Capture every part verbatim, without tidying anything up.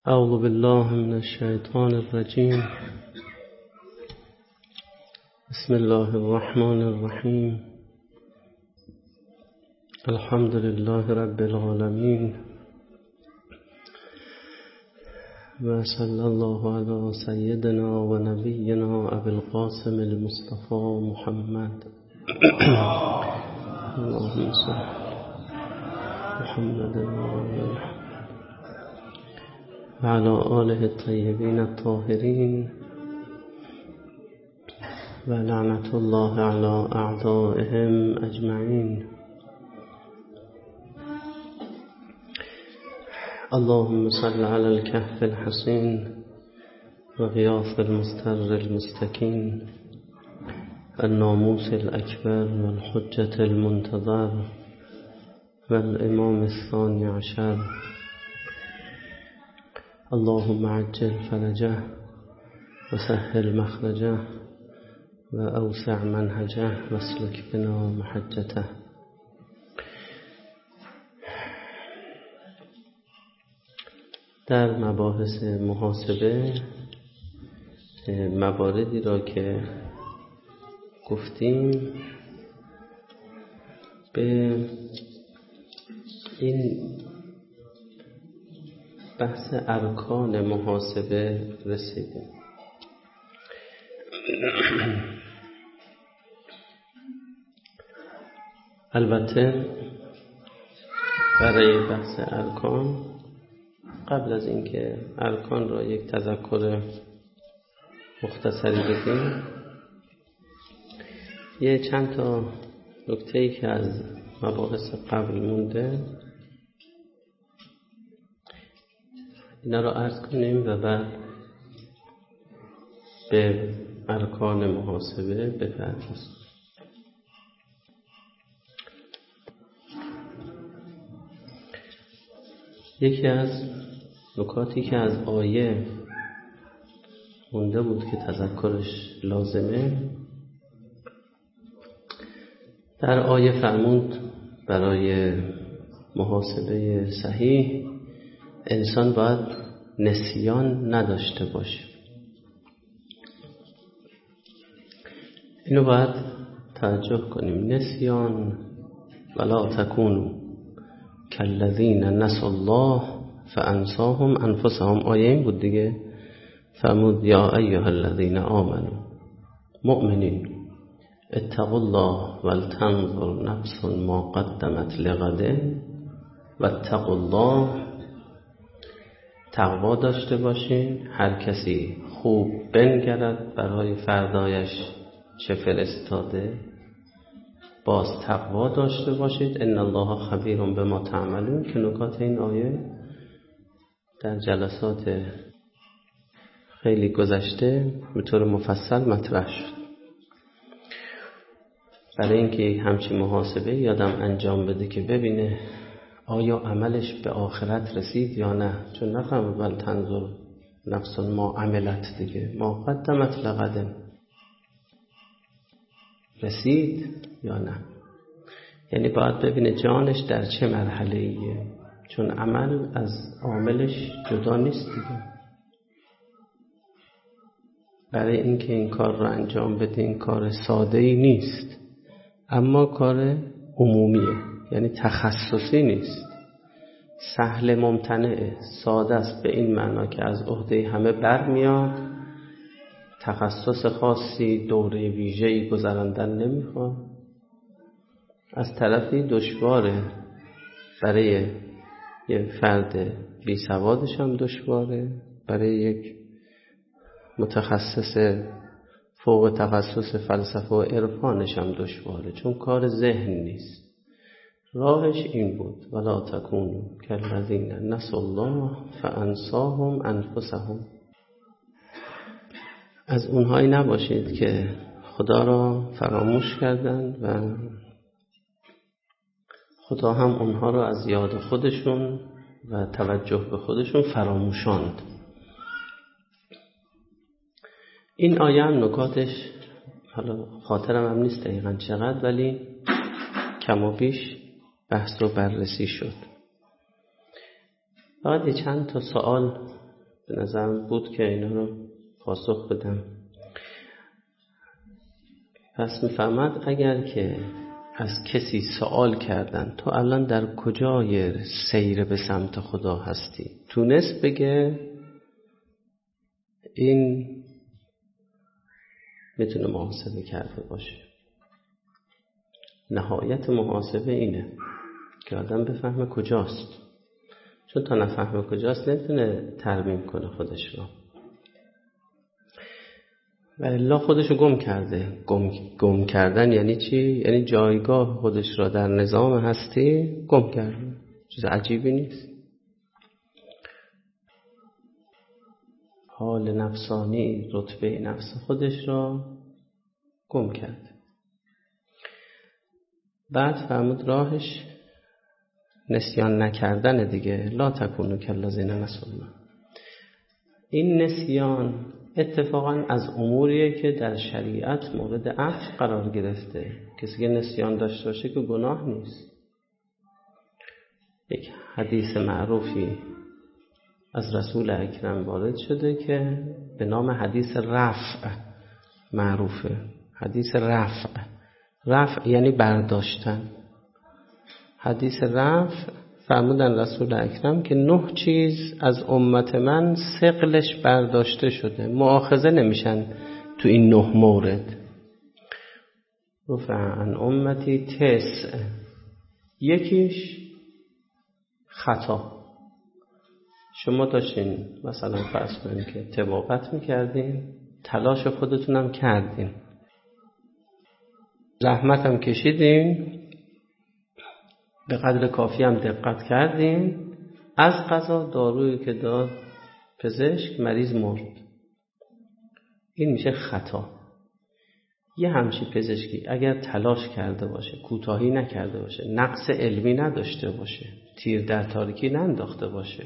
اعوذ بالله من الشیطان الرجیم. بسم الله الرحمن الرحیم. الحمد لله رب العالمین و صلی الله علی سیدنا و نبینا ابی القاسم المصطفى محمد اللهم صل محمد و علی آله الطیبین الطاهرین و لعنت الله علی اعدائهم اجمعین. اللهم صل على الكهف الحصين وغياث المستر المستكين الناموس الأكبر والحجة المنتظر والإمام الثاني عشر. اللهم عجل فرجه وسهل مخرجه وأوسع منهجه واسلك بنا محجته. در مباحث محاسبه مواردی را که گفتیم به این بحث ارکان محاسبه رسیدیم. البته برای بحث ارکان قبل از اینکه ارکان را یک تذکر مختصری بدیم، یه چند تا نکته‌ای که از مباحث قبل مونده اینا را عرض کنیم و بعد به ارکان محاسبه بپردازیم. یکی از نکاتی که از آیه مونده بود که تذکرش لازمه، در آیه فرمود برای محاسبه صحیح انسان باید نسیان نداشته باشه. اینو باید توجه کنیم. نسیان ولا تکونوا کالذین نسوا الله فانساهم انفسهم. آیه این بود دیگه. فرمود یا ایها الذین آمنوا مؤمنین اتقوا الله ولتنظر نفس ما قدمت لغد واتقوا الله. تقوا داشته باشین، هر کسی خوب بنگرد برای فردایش چه فرستاده. باز تقوا داشته باشید. ان الله خبیر بما تعملون، که نکات این آیه در جلسات خیلی گذشته به طور مفصل مطرح شد. برای اینکه همچین محاسبه یادم انجام بده که ببینه آیا عملش به آخرت رسید یا نه. چون نفهم بل تنظر نفس ما عملت دیگه، ما قدمت لغد، رسید یا نه. یعنی باید ببینه جانش در چه مرحله ایه، چون عمل از عاملش جدا نیست دیگه. برای اینکه این کار رو انجام بده، این کار ساده ای نیست، اما کار عمومیه، یعنی تخصصی نیست، سهل ممتنعه، ساده است به این معنا که از عهده همه برمیاد، تخصص خاصی دوره ویژه‌ای گذراندن نمیخواد. از طرفی دشواره، برای یک فرد بی سوادش هم دشواره، برای یک متخصص فوق تخصص فلسفه و عرفانش هم دشواره، چون کار ذهن نیست. راهش این بود ولا تکونوا کالذین نسوا الله فانساهم انفسهم. از اونهایی نباشید که خدا را فراموش کردند و خدا هم اونها را از یاد خودشون و توجه به خودشون فراموشاند. این آیه هم نکاتش حالا خاطرم هم نیست دقیقاً چقدر، ولی کم و بیش بحث رو بررسی شد. فقط چند تا سوال به نظرم بود که اینا رو پاسخ بدم. پس میفرماد اگر که از کسی سوال کردن تو الان در کجای سیر به سمت خدا هستی، تونست بگه، این میتونه محاسبه کرده باشه. نهایت محاسبه اینه که آدم بفهمه کجاست، چون تا نفهمه کجاست نمیتونه ترمیم کنه خودش رو. و الا خودشو گم کرده. گم, گم کردن یعنی چی؟ یعنی جایگاه خودش را در نظام هستی گم کرده. چیز عجیبی نیست. حال نفسانی، رتبه نفس خودش را گم کرده. بعد فرمود راهش نسیان نکردن دیگه. لا تکونوا کالذین نسوا الله. این نسیان اتفاقا از اموریه که در شریعت مورد عفو قرار گرفته. کسی که نسیان داشته باشه که گناه نیست. یک حدیث معروفی از رسول اکرم وارد شده که به نام حدیث رفع معروفه. حدیث رفع. رفع یعنی برداشتن. حدیث رفع فرمودن رسول اکرم که نه چیز از امت من ثقلش برداشته شده، مؤاخذه نمیشن تو این نه مورد. رفع عن امتی تسع. یکیش خطا. شما داشتین مثلا فرض کنید که طبابت میکردین، تلاش خودتونم کردین، زحمت هم کشیدین، به قدر کافی هم دقت کردین، از قضا دارویی که داد پزشک مریض مرد. این میشه خطا. یه همچی پزشکی اگر تلاش کرده باشه، کوتاهی نکرده باشه، نقص علمی نداشته باشه، تیر در تاریکی ننداخته باشه،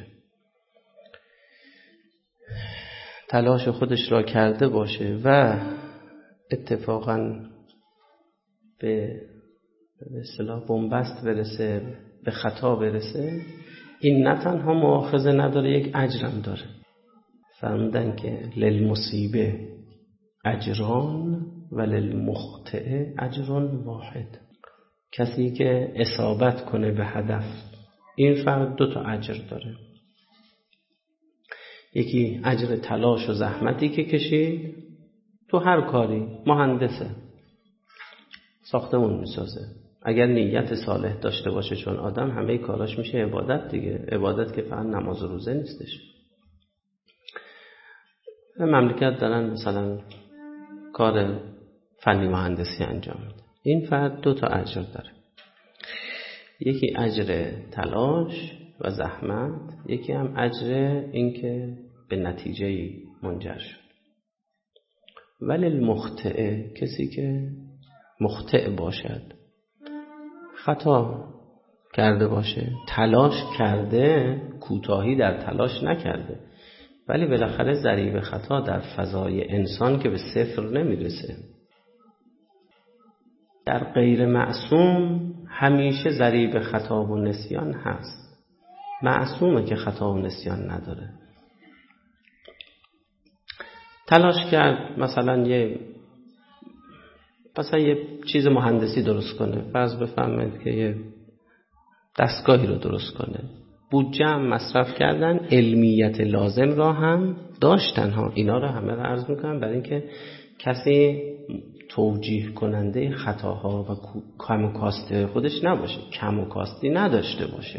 تلاش خودش را کرده باشه و اتفاقاً به به اصطلاح بنبست برسه، به خطا برسه، این نه تنها مؤاخذه نداره، یک اجرم داره. فرمودن که للمصیبه اجران و للمخطئ اجران واحد. کسی که اصابت کنه به هدف، این فرد دو تا اجر داره. یکی اجر تلاش و زحمتی که کشید تو هر کاری. مهندسه، ساختمون میسازه، اگر نیت صالح داشته باشه، چون آدم همه کاراش میشه عبادت دیگه. عبادت که فقط نماز و روزه نیستش. مملکت دارن مثلا کار فنی مهندسی انجام میده، این فرد دو تا اجر داره. یکی اجر تلاش و زحمت، یکی هم اجر این که به نتیجه منجر شد. ولی المخطئ، کسی که مخطئ باشد، خطا کرده باشه، تلاش کرده، کوتاهی در تلاش نکرده، ولی بالاخره ضریب خطا در فضای انسان که به صفر نمیرسه. در غیر معصوم همیشه ضریب خطا و نسیان هست. معصومه که خطا و نسیان نداره. تلاش کرد مثلا یه مثلا یه چیز مهندسی درست کنه، فرض بفهمید که یه دستگاهی رو درست کنه، بودجه هم مصرف کردن، علمیت لازم را هم داشتن ها. اینا رو همه رو عرض میکنم برای اینکه کسی توجیه کننده خطاها و کم و کاسته خودش نباشه، کم و کاستی نداشته باشه،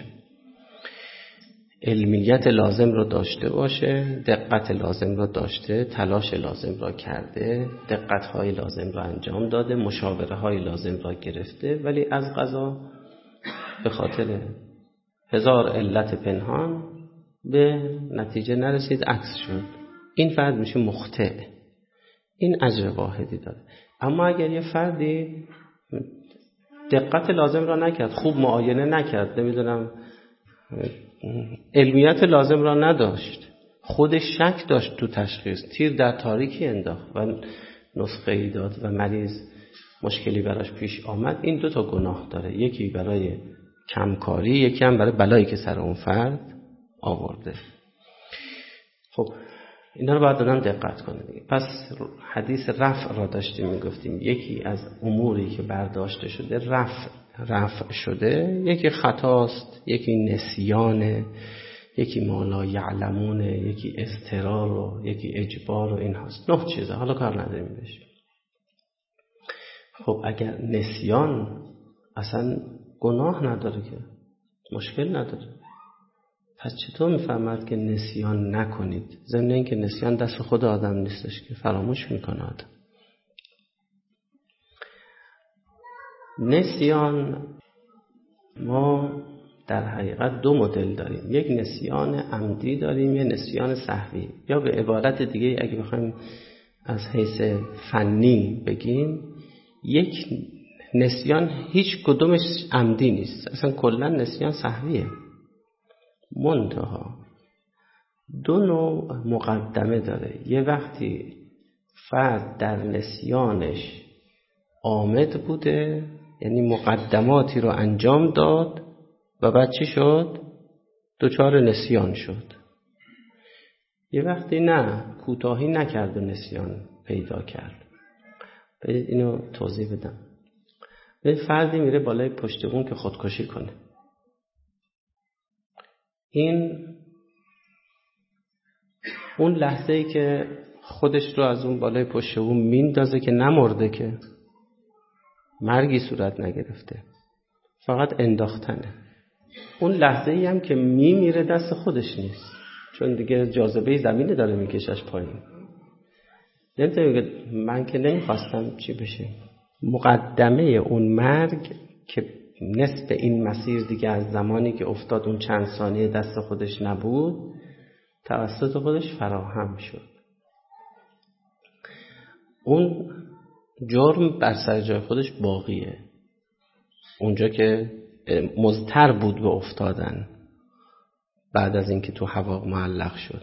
علمیت لازم رو داشته باشه، دقت لازم رو داشته، تلاش لازم را کرده، دقت‌های لازم را انجام داده، مشاوره‌های لازم را گرفته، ولی از قضا به خاطر هزار علت پنهان به نتیجه نرسید، عکس شد. این فرد میشه مخطئ. این اجر واحدی داره. اما اگر یه فردی دقت لازم را نکرد، خوب معاینه نکرد، نمیدونم علمیت لازم را نداشت، خودش شک داشت تو تشخیص، تیر در تاریکی انداخت و نسخه ای داد و مریض مشکلی براش پیش آمد، این دو تا گناه داره. یکی برای کمکاری، یکی هم برای بلایی که سر اون فرد آورده. خب اینا رو باید آدم دقت کنه دیگه. پس حدیث رفع را داشتیم میگفتیم، یکی از اموری که برداشته شده رفع رفع شده، یکی خطاست، یکی نسیانه، یکی ما لا یعلمونه، یکی اضطرار و یکی اجبار و این هست. نه چیزه، حالا کار نداریم بشه. خب اگر نسیان اصلا گناه نداره که مشکل نداره، پس چطور میفهمد که نسیان نکنید؟ ضمن این که نسیان دست خود آدم نیستش که فراموش میکنه آدم. نسیان ما در حقیقت دو مدل داریم، یک نسیان عمدی داریم، یک نسیان سهوی. یا به عبارت دیگه اگه بخوایم از حیث فنی بگیم، یک نسیان هیچ کدومش عمدی نیست، اصلا کلا نسیان سهویه. منتها دو نوع مقدمه داره. یه وقتی فرد در نسیانش عامد بوده، یعنی مقدماتی رو انجام داد و بعد چی شد؟ دچار نسیان شد. یه وقتی نه، کوتاهی نکرد و نسیان پیدا کرد. برید اینو توضیح بدم. برید فردی میره بالای پشت بوم که خودکشی کنه. این اون لحظه‌ای که خودش رو از اون بالای پشت بوم میندازه که نمرده، که مرگی صورت نگرفته، فقط انداختنه. اون لحظه‌ای هم که میمیره دست خودش نیست، چون دیگه جاذبه زمینه داره میکشش پایین. نمیتونه من که نمیخواستم چی بشه. مقدمه اون مرگ که نصف این مسیر دیگه از زمانی که افتاد اون چند ثانیه دست خودش نبود، توسط خودش فراهم شد. اون جرم بر سر جای خودش باقیه، اونجا که مضطر بود به افتادن بعد از اینکه تو هوا معلق شد.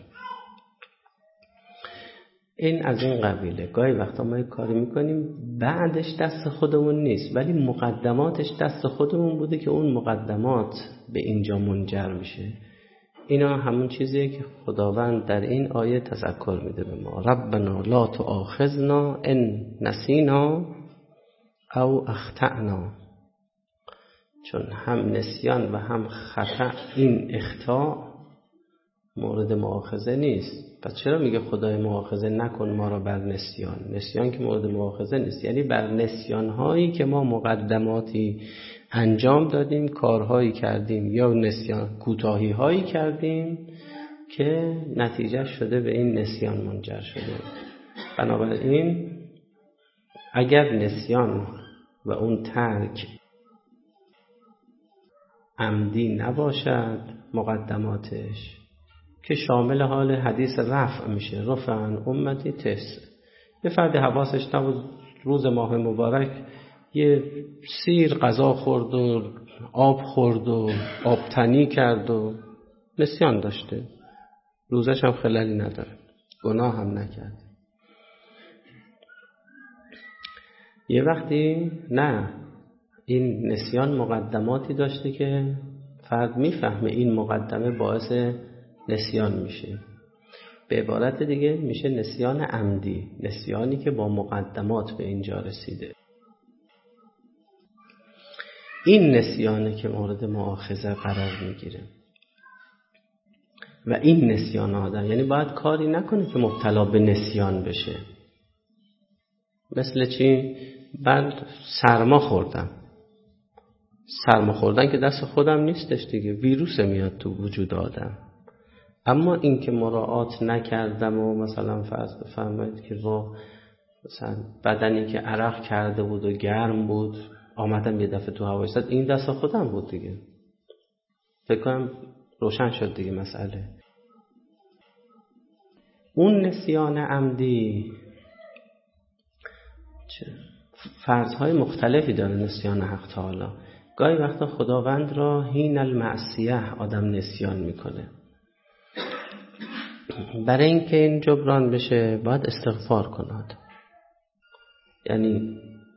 این از این قبیله. گاهی وقتا ما یک کاری میکنیم بعدش دست خودمون نیست، ولی مقدماتش دست خودمون بوده که اون مقدمات به اینجا منجر میشه. اینا همون چیزیه که خداوند در این آیه تذکر میده به ما. ربنا لا تؤاخذنا ان نسینا او اخطأنا. چون هم نسیان و هم خطا، این اخطاء مورد مؤاخذه نیست. پس چرا میگه خدای مؤاخذه نکن ما را بر نسیان؟ نسیان که مورد مؤاخذه نیست، یعنی بر نسیان هایی که ما مقدماتی انجام دادیم، کارهایی کردیم یا نسیان کوتاهی هایی کردیم که نتیجه شده به این نسیان منجر شده. بنابراین اگر نسیان و اون ترک عمدی نباشد، مقدماتش که شامل حال حدیث رفع میشه، رفعن امتی تس. یه فرد حواسش نبود روز ماه مبارک یه سیر غذا خورد و آب خورد و آب تنی کرد و نسیان داشته، روزش هم خلالی نداره، گناه هم نکرد. یه وقتی نه، این نسیان مقدماتی داشته که فرد میفهمه این مقدمه باعث نسیان میشه. به عبارت دیگه میشه نسیان عمدی، نسیانی که با مقدمات به اینجا رسیده. این نسیانه که مورد مؤاخذه قرار میگیره. و این نسیان آدم یعنی باید کاری نکنه که مبتلا به نسیان بشه. مثل چی؟ من سرما خوردم. سرما خوردن که دست خودم نیستش دیگه، ویروس میاد تو وجود آدم. اما این که مراعات نکردم و مثلا فرض بفرمایید که با مثلا بدنی که عرق کرده بود و گرم بود آمدم یه دفعه تو هوا ایستاد، این دست خودم بود دیگه. فکر کنم روشن شد دیگه مسئله. اون نسیان عمدی فرضهای مختلفی داره. نسیان حق تعالی گاهی وقتا خداوند را حین المعصیه آدم نسیان میکنه. برای اینکه این جبران بشه باید استغفار کند. یعنی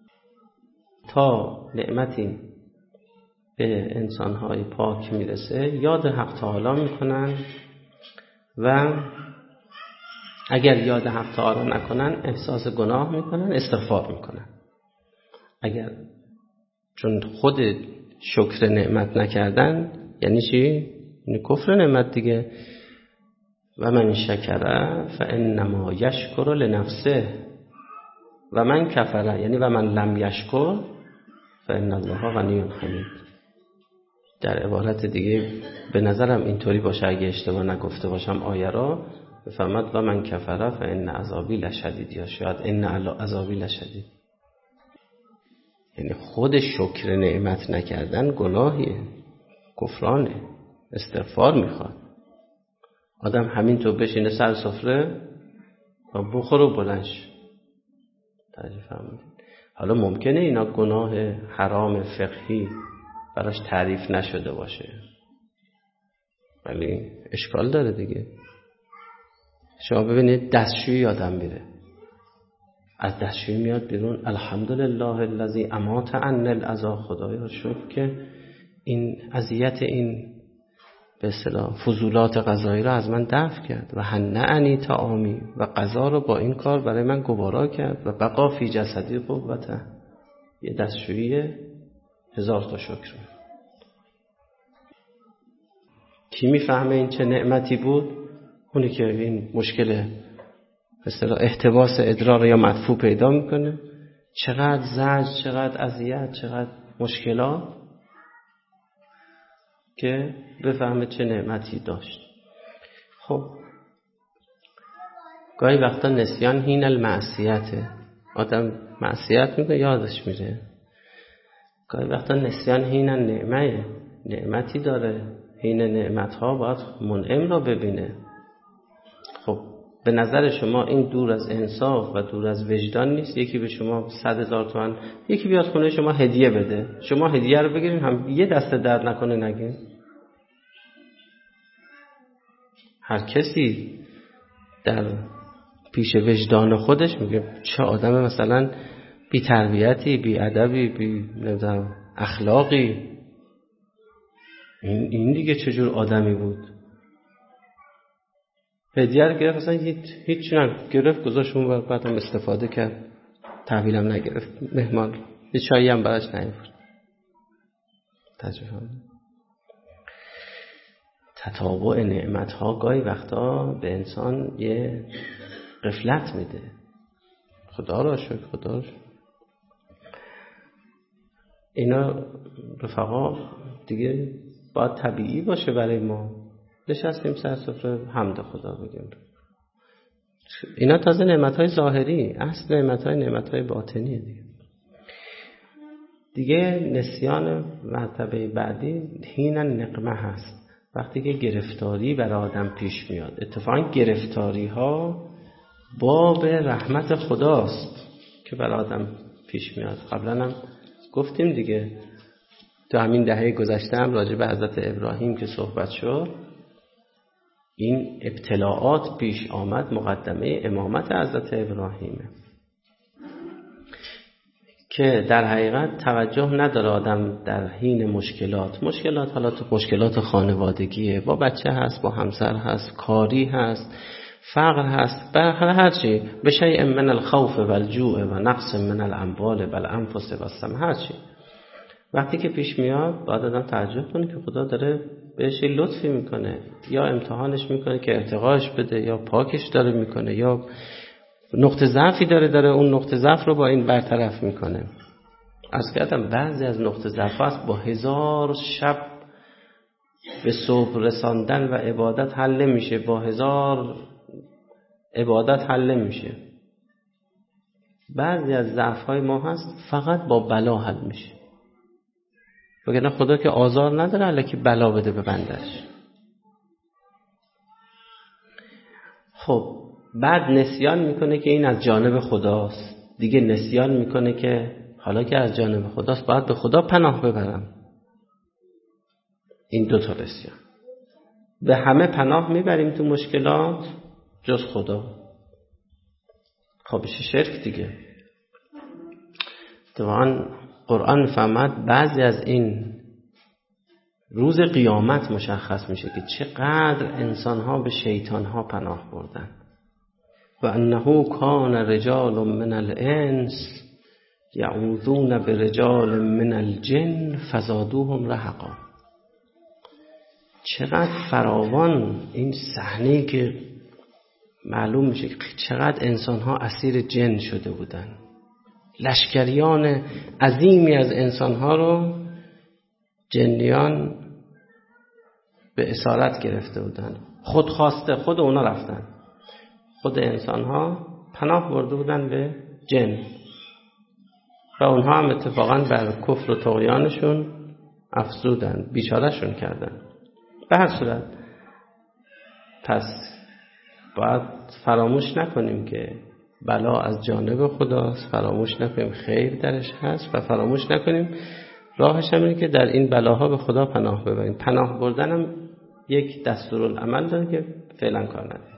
تا نعمتی به انسانهای پاک میرسه یاد حق تعالی میکنن و اگر یاد حق تعالی نکنن احساس گناه میکنن، استغفار میکنن. اگر چون خود شکر نعمت نکردن یعنی چی؟ یعنی کفر نعمت دیگه. و من شکر فانما یشکر لنفسه و من کفر یعنی و من لم یشکر فان الله غنی حمید. در عبارت دیگه به نظرم اینطوری باشه، اگه اشتباه نگفته باشم آیه را، بفرماد و من کفر فان عذابی لشدید، یا شاید ان عذابی لشدید. یعنی خود شکر نعمت نکردن گناهیه، کفرانه، استغفار میخواد. آدم همینطور بشینه سر سفره و بخور و بلنش. تعریف فهمیدید؟ حالا ممکنه اینا گناه حرام فقهی براش تعریف نشده باشه، ولی اشکال داره دیگه. شما ببینید دستشویی آدم میره، از دستشویی میاد بیرون، الحمدلله الذی امات عن الاذی، خدایا شکر که این اذیت، این به اصطلاح فضولات غذایی رو از من دفع کرد و هنعنی طعامی، و غذا رو با این کار برای من گوارا کرد و بقا فی جسدی قوته. یه دستشویی هزار تا شکر. کی میفهمه این چه نعمتی بود؟ اونی که این مشکل به اصطلاح احتباس ادرار یا مدفوع پیدا میکنه، چقدر زجر، چقدر اذیت، چقدر مشکلات، که بفهمه چه نعمتی داشت. خب گاهی وقتا نسیان هین المعصیته، آدم معصیت میکنه یادش میره. گاهی وقتا نسیان هین نعمه، نعمتی داره، هین نعمتها باید منعم را ببینه. خب به نظر شما این دور از انصاف و دور از وجدان نیست؟ یکی به شما صد هزار تومان، یکی بیاد خونه شما هدیه بده، شما هدیه رو بگیرین، هم یه دست درد نکنه نگین. هر کسی در پیش وجدان خودش میگه چه آدم مثلا بی تربیتی، بی ادبی، بی نمیدونم اخلاقی، این این دیگه چجور آدمی بود؟ هدیه رو گرفت، مثلا هیچ هیچ نه گرفت، گذاشت اون بعد هم استفاده کرد، تحویلم نگرفت، مهمان یه چایی هم براش نیاورد. تجربه تتابع نعمت‌ها گاهی وقتا به انسان یه غفلت میده. خدا را شکر، خدا را شکر. اینا رفقا دیگه باید طبیعی باشه برای ما. نشستیم سر سفره حمد خدا بگیم. اینا تازه نعمت‌های ظاهری، اصل نعمت‌های نعمت‌های باطنیه دیگه. دیگه نسیان مرتبه بعدی هین نقمه هست، وقتی که گرفتاری برای آدم پیش میاد. اتفاقا گرفتاری ها باب رحمت خداست که برای آدم پیش میاد. قبلا هم گفتیم دیگه، تو همین دهه گذشته هم راجع به حضرت ابراهیم که صحبت شد، این ابتلاعات پیش آمد، مقدمه امامت حضرت ابراهیمه که در حقیقت توجه نداره آدم در حین مشکلات، مشکلات حالا تو مشکلات خانوادگیه، با بچه هست، با همسر هست، کاری هست، فقر هست، بالاخره هر چی، به شیء من الخوف و الجوع و نقص من الاموال و الانفس و الثمر، هر چی وقتی که پیش میاد باید آدم تعجب کنه که خدا داره بهش لطفی میکنه، یا امتحانش میکنه که ارتقاش بده، یا پاکش داره میکنه، یا نقطه ضعفی داره داره اون نقطه ضعف رو با این برطرف میکنه. از کردم بعضی از نقطه ضعف هست با هزار شب به صبح رساندن و عبادت حل نمیشه، با هزار عبادت حل نمیشه. بعضی از ضعف های ما هست فقط با بلا حل میشه، وگرنه خدا که آزار نداره الکی بلا بده به بندش. خب بعد نسیان میکنه که این از جانب خداست، دیگه نسیان میکنه که حالا که از جانب خداست باید به خدا پناه ببرم. این دو تا نسیان. به همه پناه میبریم تو مشکلات جز خدا، خب بشه شرک دیگه. طبعا قرآن فهمد بعضی از این روز قیامت مشخص میشه که چقدر انسانها به شیطانها پناه بردن. و انه کان رجال من الانس یعوذون برجال من الجن فزادوهم رهقا. چقدر فراوان این صحنه که معلوم میشه که چقدر انسان‌ها اسیر جن شده بودن. لشکریان عظیمی از انسان‌ها رو جنیان به اسارت گرفته بودن. خود خواسته خود اونا رفتن. خود انسان‌ها پناه برده بودن به جن و اونها هم اتفاقاً بر کفر و طغیانشون افزودن، بیچارهشون کردن. به هر صورت پس باید فراموش نکنیم که بلا از جانب خداست، فراموش نکنیم خیر درش هست و فراموش نکنیم راهش هم اینه که در این بلاها به خدا پناه ببریم. پناه بردن هم یک دستورالعمل داره که فعلا کار نداریم.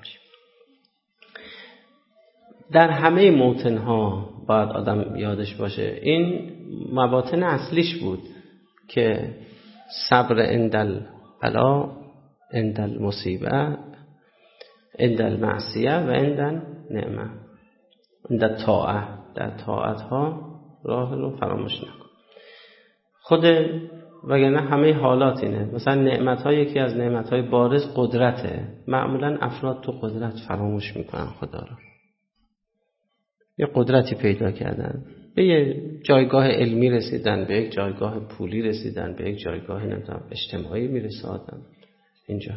در همه موطنها باید آدم یادش باشه این مواطن اصلیش بود که صبر عند البلا، عند المصیبه، عند المعصیه و عند النعمه، عند طاعه. در طاعت ها راه رو فراموش نکن. خود وگرنه همه حالات اینه. مثلا نعمت ها، یکی از نعمت های بارز قدرته. معمولا افراد تو قدرت فراموش میکنن خدا رو. یه قدرتی پیدا کردن، به یه جایگاه علمی رسیدن، به یک جایگاه پولی رسیدن، به یک جایگاه نمیدونم اجتماعی میرسادن. اینجا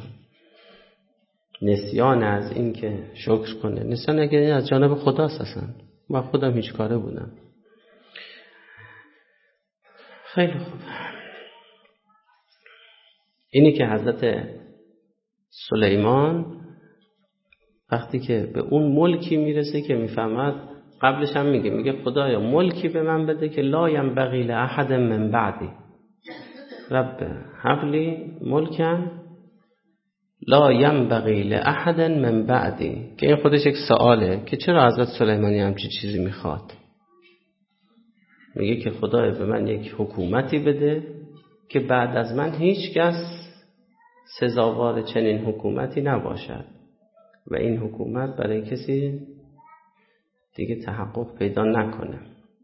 نسیان از این که شکر کنه، نسیان اگر این از جانب خداست. اصلا من خودم هیچ کاره بودم. خیلی خوب. اینی که حضرت سلیمان وقتی که به اون ملکی میرسه که میفهمد، قبلش هم میگه میگه خدایا ملکی به من بده که لا ینبغی لاحد من بعدی، رب هب لی ملکا لا ینبغی لاحد من بعدی. که این خودش یک سواله که چرا حضرت سلیمانی همچین چیزی میخواد. میگه که خدایا به من یک حکومتی بده که بعد از من هیچ کس سزاوار چنین حکومتی نباشد و این حکومت برای کسی دیگه تحقق پیدا نکنه.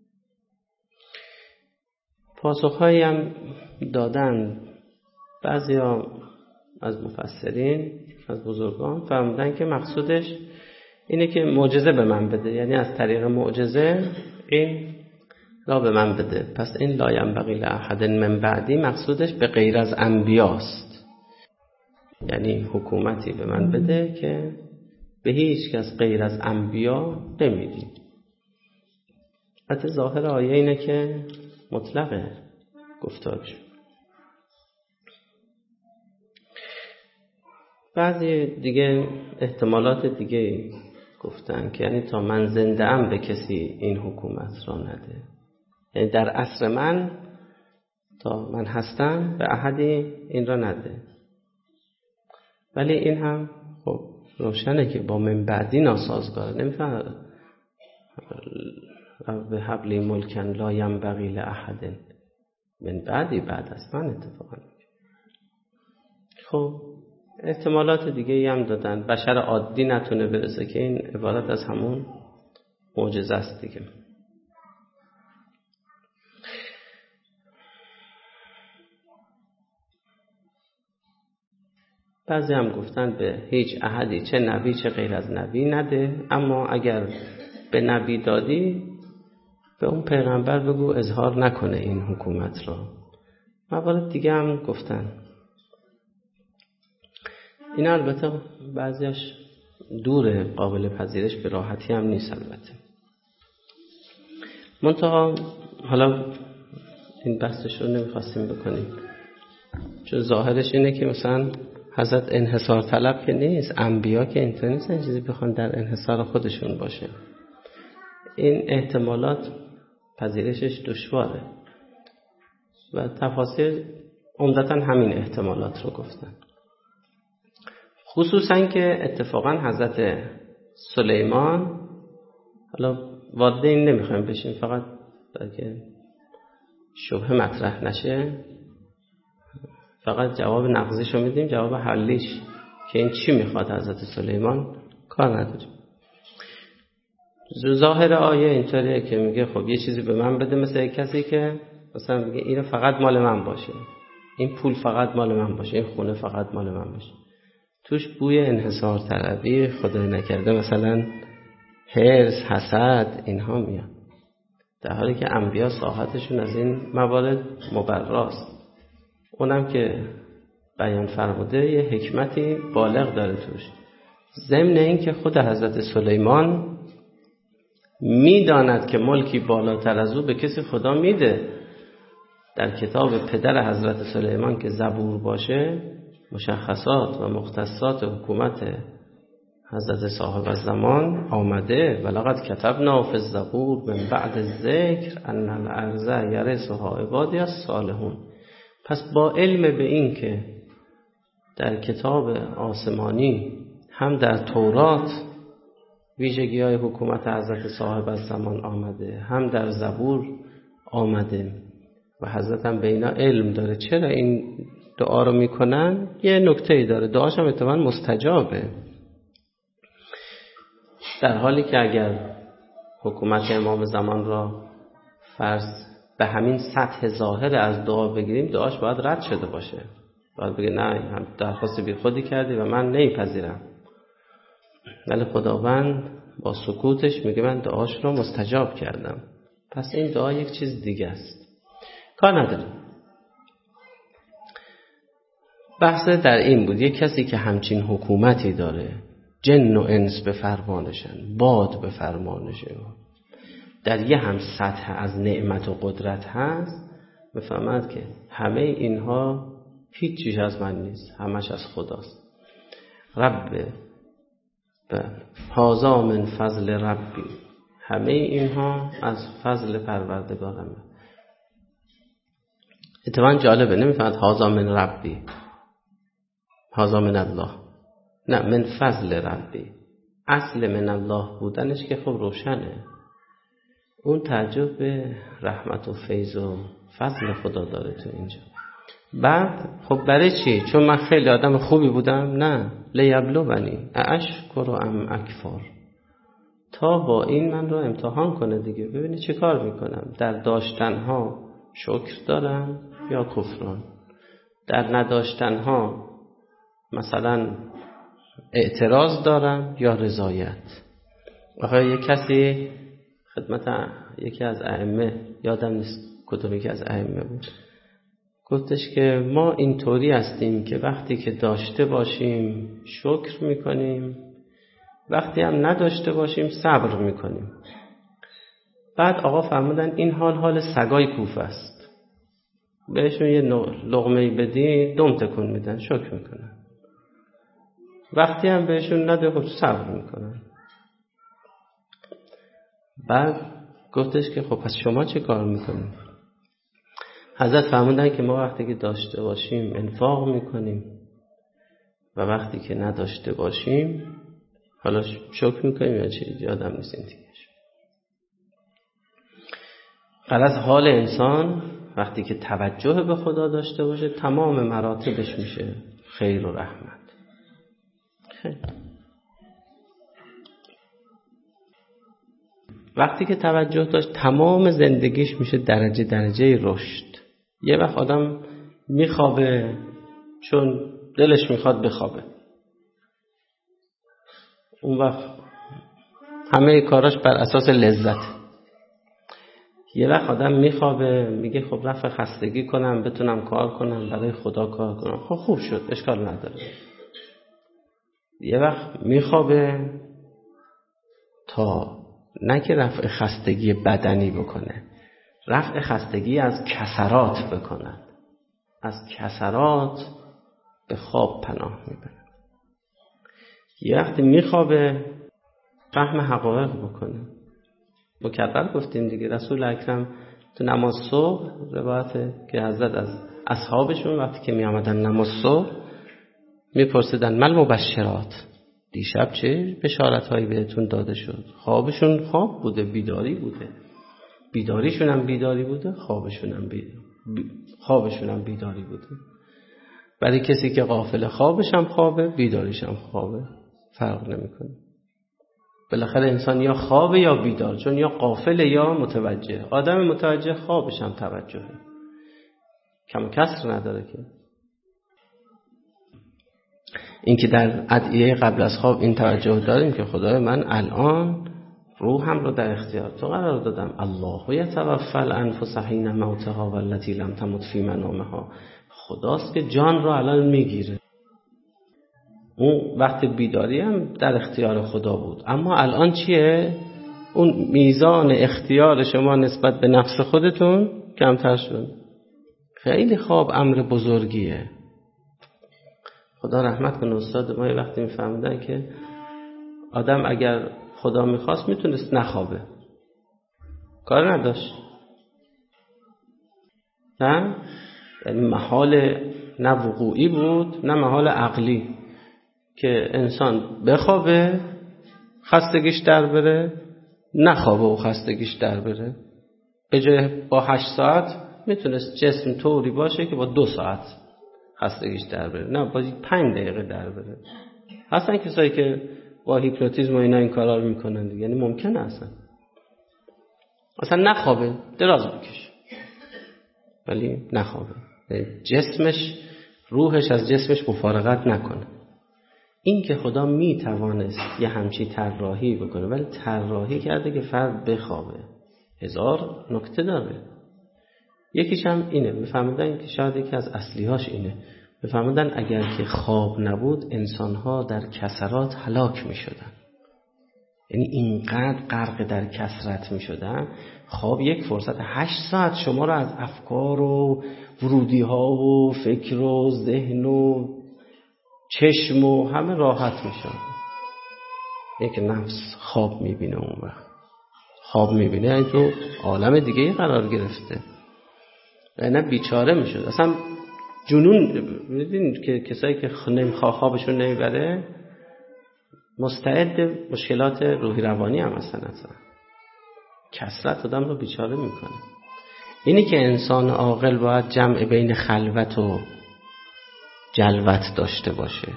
پاسخهایی هم دادن بعضیا از مفسرین، از بزرگان، فهمیدن که مقصودش اینه که معجزه به من بده، یعنی از طریق معجزه این را به من بده. پس این لا ینبغی لاحد من بعدی مقصودش به غیر از انبیاست، یعنی حکومتی به من بده که به هیچ کس غیر از انبیا نمیدی. حتی ظاهر آیه اینه که مطلقه گفتارش. بعضی دیگه احتمالات دیگه گفتن که یعنی تا من زنده ام به کسی این حکومت را نده، یعنی در عصر من تا من هستم به احدی این را نده. ولی این هم خب روشنه که با من بعدی ناسازگاره. نمیفهم رب هب لی ملکا لا ینبغی لاحد من بعدی، بعد از من اتفاقا. خب احتمالات دیگه هم دادن. بشر عادی نتونه برسه که این عبارت از همون معجزه است دیگه. بعضی هم گفتن به هیچ احدی، چه نبی چه غیر از نبی نده، اما اگر به نبی دادی به اون پیغمبر بگو اظهار نکنه این حکومت را. موارد دیگه هم گفتن. این البته بعضیش دوره، قابل پذیرش به راحتی هم نیست البته. منتها حالا این بحثش رو نمیخواستیم بکنیم، چون ظاهرش اینه که مثلا حضرت انحصار طلب که نیست، انبیا که اینطور نیستن چیزی بخوان در انحصار خودشون باشه. این احتمالات پذیرشش دشواره و تفاسیر عمدتاً همین احتمالات رو گفتن. خصوصاً که اتفاقاً حضرت سلیمان، حالا وارد این نمیخوایم بشیم، فقط که شبهه مطرح نشه فقط جواب نقضیش رو میدیم، جواب حلیش که این چی میخواد حضرت سلیمان کار نداریم. ظاهر آیه اینطوریه که میگه خب یه چیزی به من بده، مثل یک کسی که مثلا میگه این فقط مال من باشه، این پول فقط مال من باشه، این خونه فقط مال من باشه. توش بوی انحصار طلبی خدای نکرده مثلا حرص، حسد اینها میاد، در حالی که انبیا ساحتشون از این موارد مبراست. اونم که بیان فرموده یه حکمتی بالغ داره توش. ضمن این که خود حضرت سلیمان میداند که ملکی بالاتر از او به کسی خدا میده. در کتاب پدر حضرت سلیمان که زبور باشه مشخصات و مختصات حکومت حضرت صاحب الزمان آمده. ولقد کتبنا فی الزبور من بعد الذکر ان الارض یرثها عبادی الصالحون. پس با علم به این که در کتاب آسمانی هم در تورات ویژگی های حکومت حضرت صاحب الزمان آمده، هم در زبور آمده و حضرت هم به اینا علم داره چرا این دعا رو میکنن، یه نکته‌ای داره، دعاش هم اتفاقاً مستجابه. در حالی که اگر حکومت امام زمان را فرض به همین سطح ظاهر از دعا بگیریم، دعاش باید رد شده باشه، باید بگه نه درخواست بی خودی کردی و من نمیپذیرم. ولی خداوند با سکوتش میگه من دعاش رو مستجاب کردم. پس این دعا یک چیز دیگه است، کار نداریم. بحث در این بود یک کسی که همچین حکومتی داره، جن و انس به فرمانشن، باد به فرمانشه، در یه هم سطح از نعمت و قدرت هست، بفهمد که همه اینها هیچ چیز از من نیست، همش از خداست. رب هذا من فضل ربی، همه اینها از فضل پروردگارمه. اتفاقا جالبه، نمیفهمد هذا من ربی، هذا من الله، نه من فضل ربی. اصل من الله بودنش که خب روشنه، اون تعجب به رحمت و فیض و فضل خدا داره تو اینجا. بعد خب برای چی؟ چون من خیلی آدم خوبی بودم؟ نه، لیبلونی اشکر ام اکفر، تا با این من رو امتحان کنه دیگه، ببینی چه کار میکنم، در داشتنها شکر دارم یا کفران، در نداشتنها مثلا اعتراض دارم یا رضایت. آخه یک کسی خدمت یکی از ائمه، یادم نیست کدوم یکی از ائمه بود، گفتش که ما اینطوری هستیم که وقتی که داشته باشیم شکر میکنیم، وقتی هم نداشته باشیم صبر میکنیم. بعد آقا فرمودن این حال حال سگای کوفه است، بهشون یه لقمه‌ای بدی دم تکون میدن، شکر میکنن، وقتی هم بهشون نده خب صبر میکنن. بعد گفتش که خب پس شما چه کار میکنیم؟ حضرت فرمودن که ما وقتی که داشته باشیم انفاق میکنیم و وقتی که نداشته باشیم حالا شکر میکنیم یا چی، یادم نیست این دیگهش. غرض حال انسان وقتی که توجه به خدا داشته باشه تمام مراتبش میشه خیر و رحمت. خیر. وقتی که توجه داشت تمام زندگیش میشه درجه درجه رشد. یه وقت آدم میخوابه چون دلش میخواد بخوابه، اون وقت همه کاراش بر اساس لذت. یه وقت آدم میخوابه میگه خب رفع خستگی کنم، بتونم کار کنم، برای خدا کار کنم، خب خوب شد، اشکال نداره. یه وقت میخوابه تا نه که رفع خستگی بدنی بکنه، رفع خستگی از کسرات بکنن، از کسرات به خواب پناه میبرن. یه وقتی میخوابه فهم حقایق بکنه. مکرر گفتیم دیگه، رسول اکرم تو نماز صبح روایت که حضرت از اصحابشون وقتی که می آمدن نماز صبح میپرسیدن مل مبشرات، دیشب چه بشارت هایی بهتون داده شد؟ خوابشون خواب بوده، بیداری بوده، بیداریشون هم بیداری بوده، خوابشون هم بیداری, خوابشون هم بیداری بوده. ولی کسی که غافل خوابش هم خوابه، بیداریش هم خوابه، فرق نمیکنه. بالاخره انسان یا خوابه یا بیدار، چون یا غافل یا متوجه. آدم متوجه خوابش هم توجهه، کم و کسر نداره که. این که در ادعیه قبل از خواب این توجه داریم که خدای من الان روحم رو در اختیار تو قرار دادم. الله یتوفی الانفس حین موتها والتی لم تمت فی منامها. خداست که جان رو الان میگیره. اون وقت بیداری هم در اختیار خدا بود، اما الان چیه؟ اون میزان اختیار شما نسبت به نفس خودتون کمتر شد. خیلی خواب امر بزرگیه. خدا رحمت کنه استاد ما وقتی میفهمیدن که آدم اگر خدا میخواست میتونست نخوابه، کار نداشت. نه یعنی محال نه وقوعی بود نه محال عقلی که انسان بخوابه خستگیش در بره، نخوابه و خستگیش در بره. به جای با هشت ساعت میتونست جسم طوری باشه که با دو ساعت خستگیش در بره، نه با پنج دقیقه در بره. هستن کسایی که با هیپنوتیزم و اینا این کارا رو میکنن، یعنی ممکنه اصلا اصلا نخوابه، دراز بکشه ولی نخوابه، جسمش روحش از جسمش مفارقت نکنه. این که خدا میتوانست یه همچی طراحی بکنه، ولی طراحی کرده که فرد بخوابه. هزار نکته داره. یکیش هم اینه، بفهمیدن که شاید یکی از اصلیهاش اینه، بفهمیدن اگر که خواب نبود انسانها در کسرات هلاک می شدن. یعنی اینقدر غرق در کسرت می شدن. خواب یک فرصت هشت ساعت شما رو از افکار و ورودی ها و فکر و ذهن و چشم و همه راحت می شد. یک نفس خواب می بینه، اون وقت خواب می بینه این تو عالم دیگه قرار گرفته، نه بیچاره می شد. اصلا جنون میدین که کسایی که نمیخواه خوابشون نمیبره مستعد مشکلات روحی روانی هم هستن. اصلا کسرت آدم رو بیچاره میکنه. اینی که انسان عاقل باید جمع بین خلوت و جلوت داشته باشه.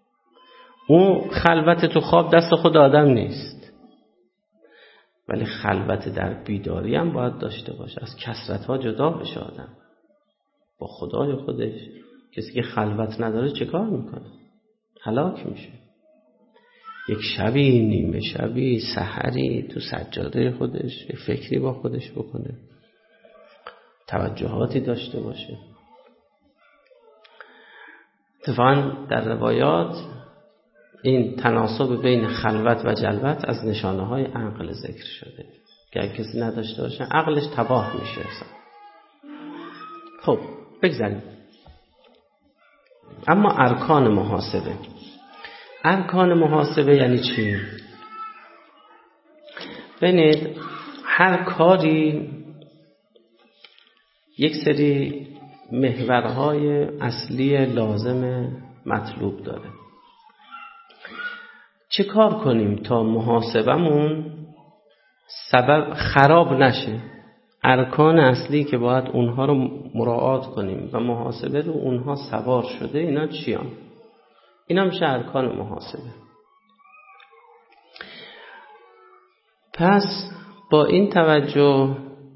اون خلوت تو خواب دست خود آدم نیست، ولی خلوت در بیداری هم باید داشته باشه. از کسرت ها جدا بشه آدم با خدای خودش. کسی که خلوت نداره چه کار میکنه؟ هلاک میشه. یک شبی، نیمه شبی، سحری تو سجاده خودش یک فکری با خودش بکنه، توجهاتی داشته باشه. اتفاقاً در روایات این تناسب بین خلوت و جلوت از نشانه های عقل ذکر شده که اگه کسی نداشته باشه عقلش تباه میشه. خب بگذاریم. اما ارکان محاسبه، ارکان محاسبه یعنی چی؟ ببینید هر کاری یک سری محورهای اصلی لازم مطلوب داره. چه کار کنیم تا محاسبمون سبب خراب نشه؟ ارکان اصلی که باید اونها رو مراعات کنیم و محاسبه رو اونها سوار شده، اینا چیان؟ اینا میشه ارکان محاسبه. پس با این توجه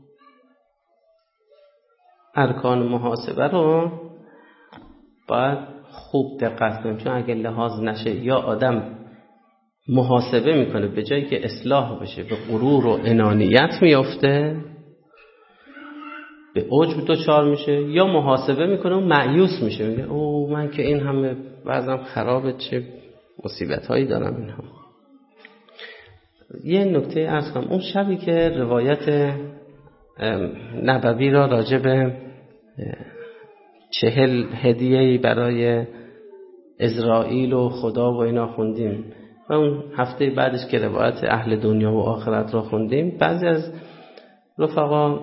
ارکان محاسبه رو باید خوب دقت کنیم، چون اگه لحاظ نشه یا آدم محاسبه میکنه به جایی که اصلاح بشه به غرور و انانیت میفته، به عجب دچار میشه، یا محاسبه میکنه و مایوس میشه، میگه او من که این همه وضعم خرابه، چه مصیبت هایی دارم اینها. یه نکته عرض کنم، اون شبی که روایت نبوی را راجع به چهل هدیه‌ای برای اسرائیل و خدا و اینا خوندیم و اون هفته بعدش که روایت اهل دنیا و آخرت را خوندیم، بعضی از رفقا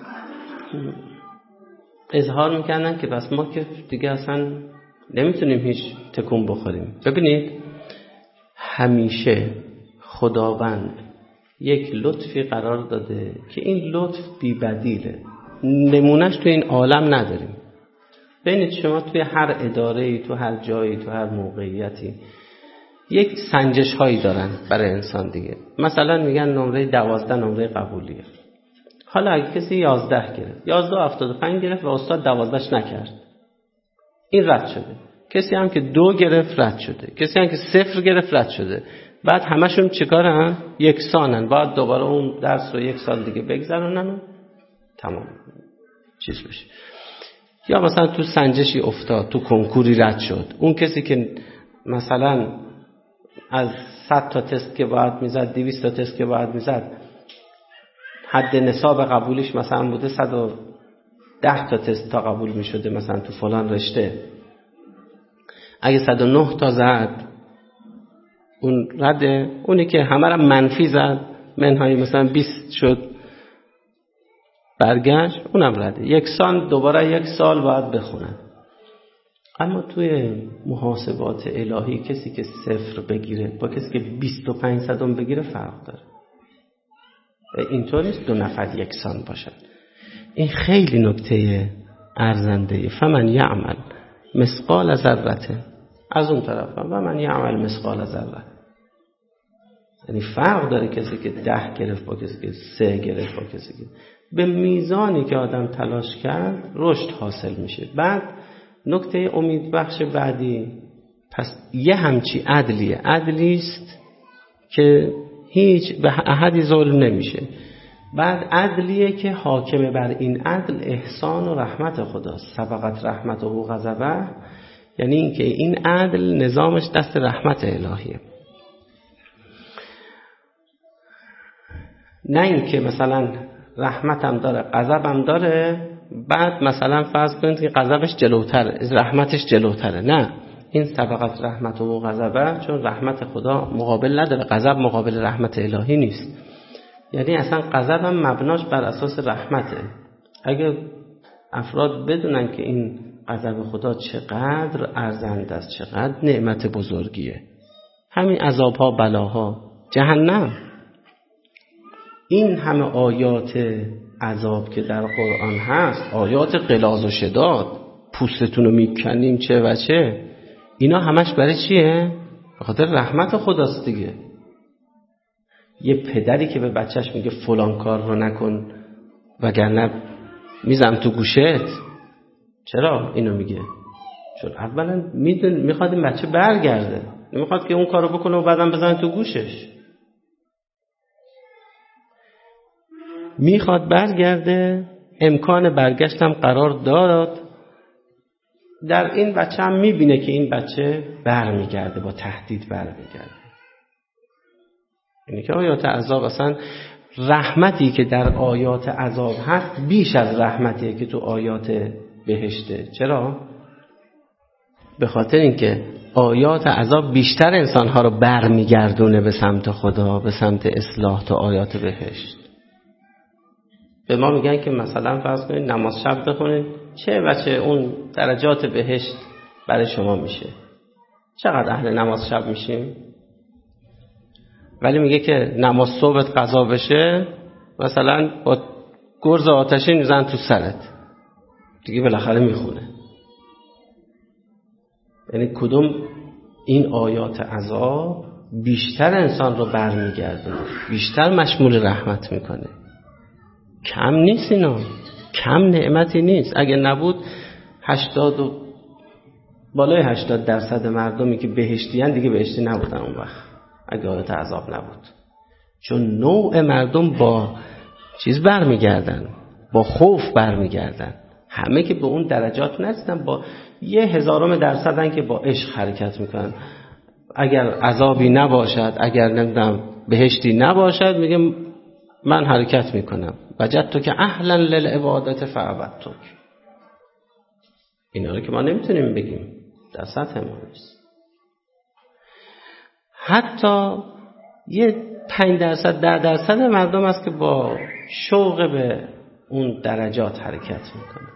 اظهار میکنن که بس ما که دیگه اصلا نمیتونیم هیچ تکون بخوریم. ببینید همیشه خداوند یک لطفی قرار داده که این لطف بی بدیله، نمونهش تو این عالم نداریم. ببینید شما توی هر اداره‌ای، تو هر جایی، تو هر موقعیتی یک سنجش هایی دارن برای انسان دیگه. مثلا میگن نمره دوازده نمره قبولیه. حالا اگه کسی یازده گرفت، یازده هفتاد و پنج گرفت و استاد دوازدهش نکرد، این رد شده. کسی هم که دو گرفت رد شده. کسی هم که صفر گرفت رد شده. بعد همشون چیکارن؟ یکسانن. بعد دوباره اون درس رو یک سال دیگه بگذرونن تمام چیز بشه. یا مثلا تو سنجشی افتاد، تو کنکوری رد شد، اون کسی که مثلا از صد تا تست که باید میزد دویست تا تست که باید میزد حد نصاب قبولیش مثلا بوده صد و ده تا تست تا قبول میشده مثلا تو فلان رشته، اگه صد و نه تا زد اون رده. اونی که همه را منفی زد منهای مثلا بیست شد برگشت اونم رده. یک سال دوباره یک سال باید بخونن. اما توی محاسبات الهی کسی که صفر بگیره با کسی که بیست و پنج صدم بگیره فرق داره. اینطور نیست دو نفر یکسان باشن. این خیلی نکته ارزنده. فمن یعمل مثقال ذره، از اون طرف و من یعمل مثقال ذره، یعنی فرق داره کسی که ده گرفت با کسی که سه گرفت با کسی که به میزانی که آدم تلاش کرد رشد حاصل میشه. بعد نکته امیدبخش بعدی، پس یه همچی عدلیه، عدلیست که هیچ به احدی ظلم نمیشه. بعد عدلیه که حاکم بر این عدل احسان و رحمت خداست. سبقت رحمته و غضبه، یعنی این که این عدل نظامش دست رحمت الهیه، نه این که مثلا رحمتم داره غضبم داره بعد مثلا فرض کنید که غضبش جلوتره رحمتش جلوتره. نه، این سبقت رحمت و غضبه، چون رحمت خدا مقابل نداره، غضب مقابل رحمت الهی نیست. یعنی اصلا غضبم مبناش بر اساس رحمته. اگه افراد بدونن که این غضب خدا چقدر ارزنده است، چقدر نعمت بزرگیه، همین عذابها بلاها جهنم، این همه آیات عذاب که در قرآن هست، آیات غلاظ و شداد، پوستتون رو میکنیم چه و چه، اینا همش برای چیه؟ به خاطر رحمت خداست دیگه. یه پدری که به بچهش میگه فلان کار رو نکن وگرنه میزم تو گوشت، چرا اینو میگه؟ چون اولا میدون میخواد این بچه برگرده، نمیخواد که اون کارو بکنه و بعدم بزنه تو گوشش، میخواد برگرده. امکان برگشتم قرار داد. در این بچه هم میبینه که این بچه برمیگرده، با تهدید برمیگرده. یعنی که آیات عذاب اصلا رحمتی که در آیات عذاب هست بیش از رحمتیه که تو آیات بهشته. چرا؟ به خاطر اینکه آیات عذاب بیشتر انسانها رو برمیگردونه به سمت خدا، به سمت اصلاح تا آیات بهشت. به ما میگن که مثلا فرض کنید نماز شب بخونید، چه بچه اون درجات بهشت برای شما میشه. چقدر اهل نماز شب میشیم؟ ولی میگه که نماز صبحت قضا بشه مثلا با گرز آتشی میزن تو سرت، دیگه بالاخره میخونه. یعنی کدوم این آیات عذاب بیشتر انسان رو برمیگردونه، بیشتر مشمول رحمت میکنه. کم نیست اینا، کم نعمتی نیست. اگه نبود هشتاد و بالای هشتاد درصد مردمی که بهشتیان دیگه بهشتی نبودن اون وقت اگه آیات عذاب نبود. چون نوع مردم با چیز برمیگردن، با خوف برمیگردن. همه که به اون درجات نرسیدن، با یه هزارم درصدن که با عشق حرکت میکنن. اگر عذابی نباشد، اگر نمیدونم بهشتی نباشد، میگه من حرکت میکنم. وجدت که اهلا للعبادت فعبدتک. اینا رو که ما نمیتونیم بگیم، در سطح ما نیست. حتی یه پنج درصد ده درصد مردم هست که با شوق به اون درجات حرکت میکنه.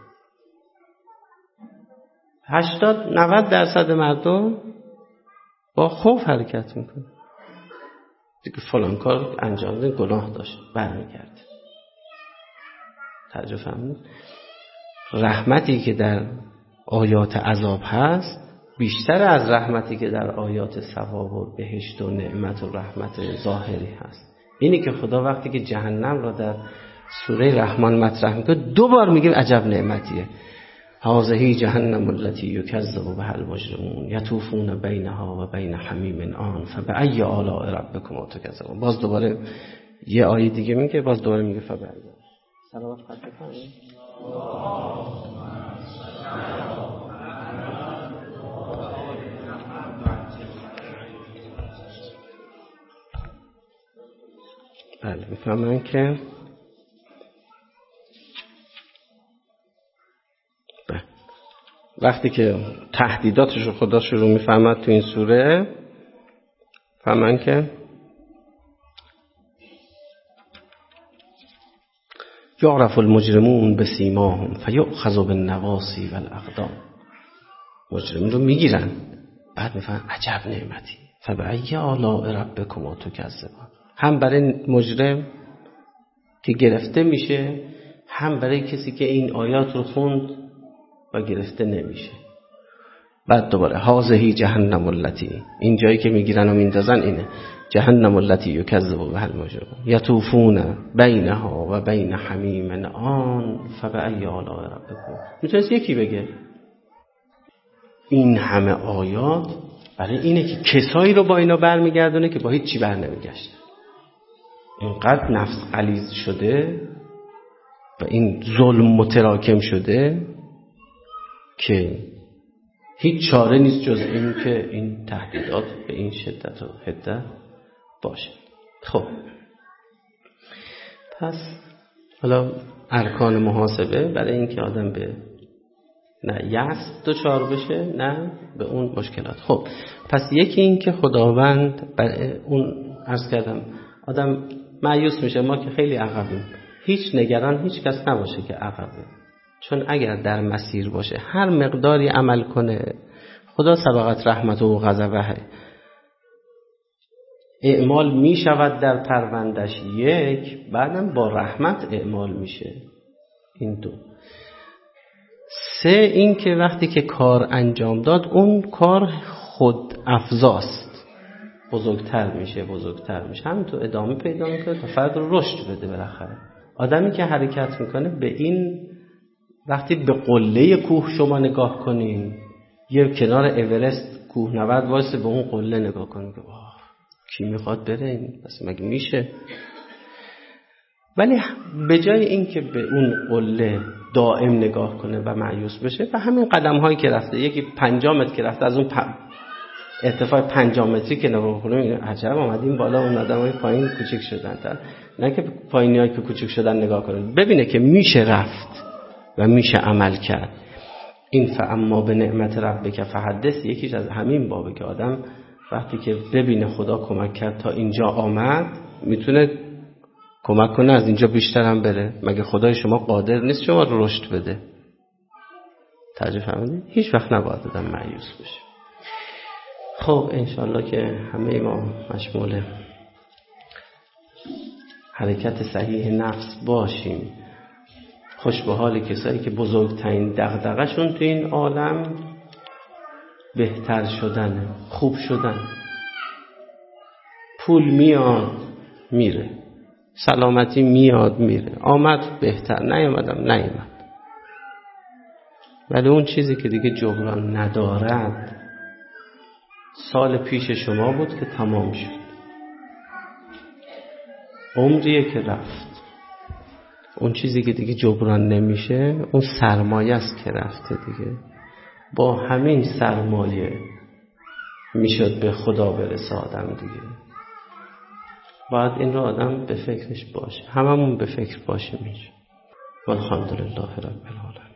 هشتاد نود درصد مردم با خوف حرکت میکنه. دیگه فلان کار انجام ده گناه داشت برمیگرده. توجه فهمید؟ رحمتی که در آیات عذاب هست بیشتر از رحمتی که در آیات ثواب و بهشت و نعمت و رحمت ظاهری هست. اینی که خدا وقتی که جهنم را در سوره رحمان مطرح میکنه دو بار میگه عجب نعمتیه. هذه جهنم التي یکذب بها المجرمون یطوفون بینها و بین حمیم آن فبأی آلاء ربکما تکذبون. باز دوباره یه آیه دیگه میگه، باز دوباره میگه فبأی. سلامت خط بکنید. بله میفهمن که بله. وقتی که تهدیداتش رو خدا شروع میفهمد تو این سوره، فهمن که یعرف المجرمون بسیماهم فیؤخذ بالنواصی والاقدام. مجرمین رو میگیرن، بعد میفهمن عجب نعمتی فبأی آلاء ربکما تکذبان. هم برای مجرم که گرفته میشه، هم برای کسی که این آیات رو خوند و گرفته نمیشه. بعد دوباره هذه جهنم التی، این جایی که میگیرن و میندازن اینه جهنم التی یکذب بها المجرمون یطوفون بینها و بین حمیم آن فبأی آلاء ربکما. میتونست یکی بگه این همه آیات برای اینه که کسایی رو با اینا برمیگردونه که با هیچ چی بر نمیگشتن. اینقدر نفس غلیظ شده و این ظلم متراکم شده که هیچ چاره نیست جز این که این تهدیدات به این شدت و حدت باشه. خب پس حالا ارکان محاسبه برای این که آدم به نه یأس دچار بشه نه به اون مشکلات. خب پس یکی این که خداوند برای اون عرض کردم آدم مایوس میشه، ما که خیلی عقبیم، هیچ نگران هیچ کس نباشه که عقبه، چون اگر در مسیر باشه هر مقداری عمل کنه خدا سبقت رحمت و غضبه اعمال میشود در پروندش یک، بعدم با رحمت اعمال میشه. این دو. سه این که وقتی که کار انجام داد اون کار خود افزاست، بزرگتر میشه بزرگتر میشه همینطور ادامه پیدا میکنه تا فرد رو رشد بده. بالاخره آدمی که حرکت میکنه به این، وقتی به قله کوه شما نگاه کنین، یه کنار اورست کوه نورد واسه به اون قله نگاه کنین که واه کی میخواد بره این پس مگه میشه. ولی به جای این که به اون قله دائم نگاه کنه و مایوس بشه و همین قدم هایی که رفته، یکی پنجاه متر که رفته، از اون پ... ارتفاع پنجاه متری که نگاه کنه میگه عجب اومدیم بالا، اون آدمای پایین کوچیک شدن تر. نه که پایینیایی که کوچیک شدن نگاه کنه، ببینه که میشه رفت و میشه عمل کرد. این فاما به نعمت ربک فحدث یکیش از همین بابه که آدم وقتی که ببینه خدا کمک کرد تا اینجا آمد میتونه کمک کنه از اینجا بیشتر هم بره. مگه خدای شما قادر نیست شما رو رشد بده؟ توجه فرمودید؟ هیچ وقت نباید آدم مایوس بشه. خب انشالله که همه ما مشمول حرکت صحیح نفس باشیم. خوش به حال کسایی که بزرگترین دغدغه‌شون تو این عالم بهتر شدن، خوب شدن. پول میاد میره، سلامتی میاد میره، آمد بهتر، نیامدم نیامد. ولی اون چیزی که دیگه جبران ندارد سال پیش شما بود که تمام شد، عمریه که رفت. اون چیزی که دیگه جبران نمیشه اون سرمایه است که رفته دیگه. با همین سرمایه میشد به خدا برسه آدم دیگه. باید این رو آدم به فکرش باشه، هممون به فکر باشه میشه. والحمدلله رب العالمین.